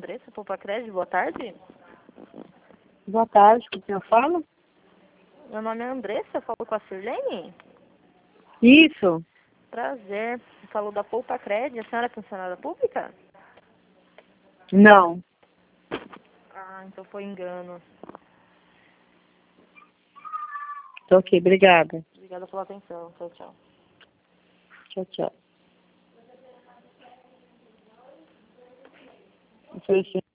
Andressa, Poupa Crédito, boa tarde. Boa tarde, com quem eu falo? Meu nome é Andressa, eu falo com a Sirlene. Isso. Prazer, eu falo da Poupa Crédito, a senhora é funcionária pública? Não. Ah, então foi engano. Tô ok, obrigada. Obrigada pela atenção, tchau, tchau. Tchau, tchau. Ofereci